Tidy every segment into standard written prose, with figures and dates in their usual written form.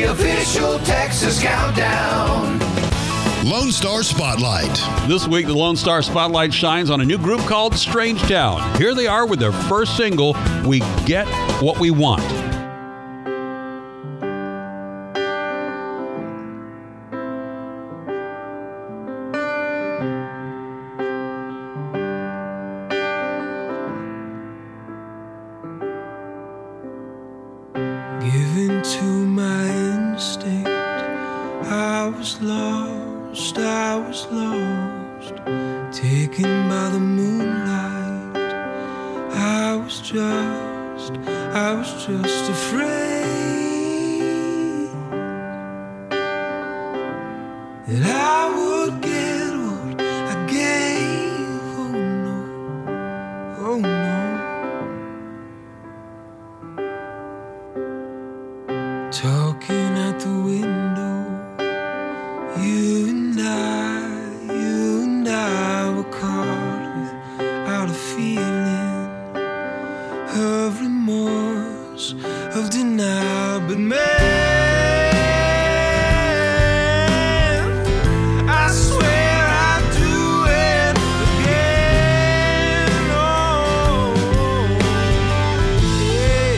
the official Texas Countdown. Lone Star Spotlight. This week, the Lone Star Spotlight shines on a new group called Strange Town. Here they are with their first single, We Get What We Want. Given to my instinct, I was lost, taken by the moonlight. I was just afraid that I would get what I gave. Oh no, oh no. Talking at the window, you and I were caught without a feeling of remorse, of denial, but man, I swear I'd do it again. Oh, yeah.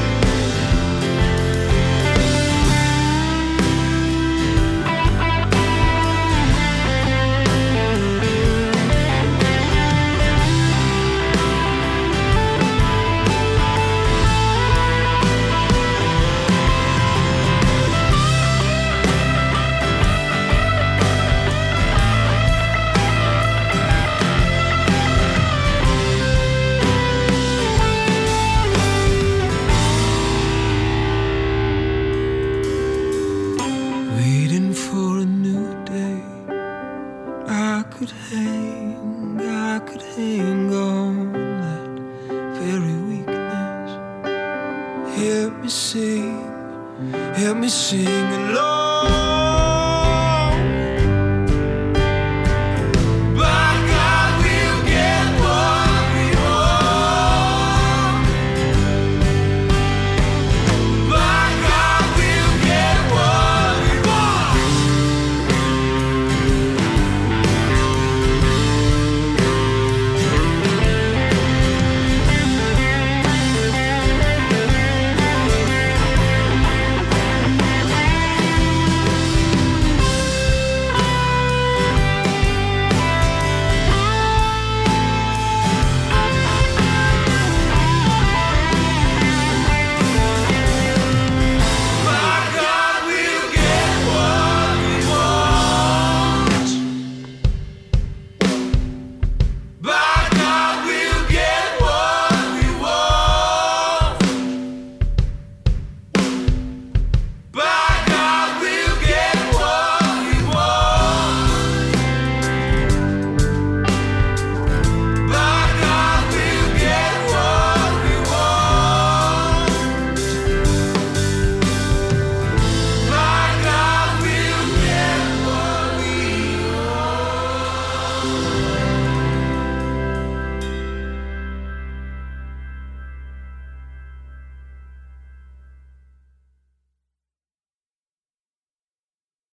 Waiting for a new day, I could hang on that very weakness. Help me sing along.